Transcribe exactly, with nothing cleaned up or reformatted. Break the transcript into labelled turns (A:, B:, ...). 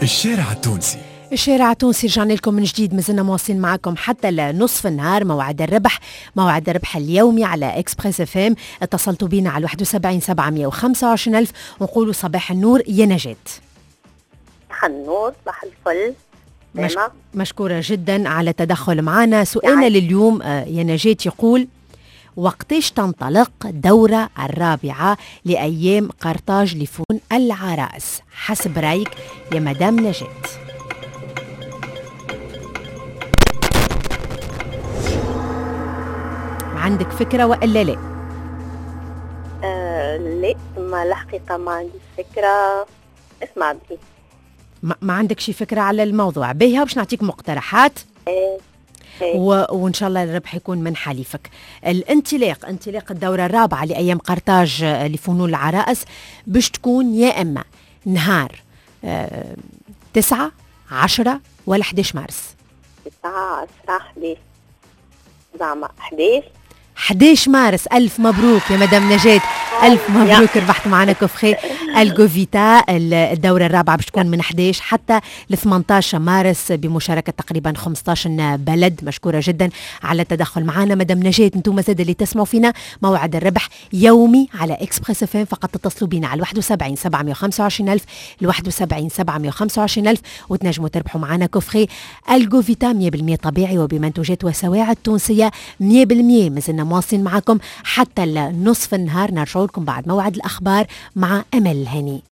A: الشارع التونسي.
B: الشارع التونسي رجعنا لكم من جديد، مازلنا مواصلين معكم حتى لنصف النهار. موعد الربح موعد الربح اليومي على اكسبريس اف ام. اتصلتوا بينا على واحد وسبعين سبعمية وخمسة وعشرين ألف ونقولوا صباح النور يا نجاة.
C: صباح النور، صباح الفل.
B: مش... مشكورة جدا على التدخل معنا. سؤالنا يعني. لليوم يا نجاة يقول: وقتاش تنطلق الدورة الرابعة لأيام قرطاج لفنون العرائس حسب رأيك يا مدام نجاة؟ عندك فكرة وإلا لا؟
C: آه لا، ما الحقيقة ما عندي فكرة. اسمع بي
B: ما, ما عندك شي فكرة على الموضوع. بيها باش نعطيك مقترحات
C: آه.
B: و... وإن شاء الله الربح يكون من حليفك. الانطلاق انطلاق الدورة الرابعة لأيام قرطاج لفنون العرائس باش تكون يا إما نهار آه تسعة عشرة ولا أحد عشر مارس.
C: تسعة عشرة أحد زعما أحد
B: أحد عشر مارس. ألف مبروك يا مدام نجاة، ألف مبروك، ربحت معنا كوفخي الجوفيتا. الدورة الرابعة باش تكون من أحد عشر حتى ل ثمانية عشر مارس بمشاركة تقريبا خمسة عشر بلد. مشكورة جدا على التدخل معنا مدام نجاة. انتم زاد اللي تسمعوا فينا موعد الربح يومي على اكسبريس اف ام. فقط تتصلوا بينا على واحد وسبعين سبعمية وخمسة وعشرين ألف ل واحد وسبعين سبعمية وخمسة وعشرين ألف وتنجموا تربحوا معنا كوفخي الجوفيتا مية بالمية طبيعي وبمنتوجات وسواعد تونسية مية بالمية. مازلنا مواصلين معكم حتى نصف النهار. نرجع لكم بعد موعد الأخبار مع أمل الهني.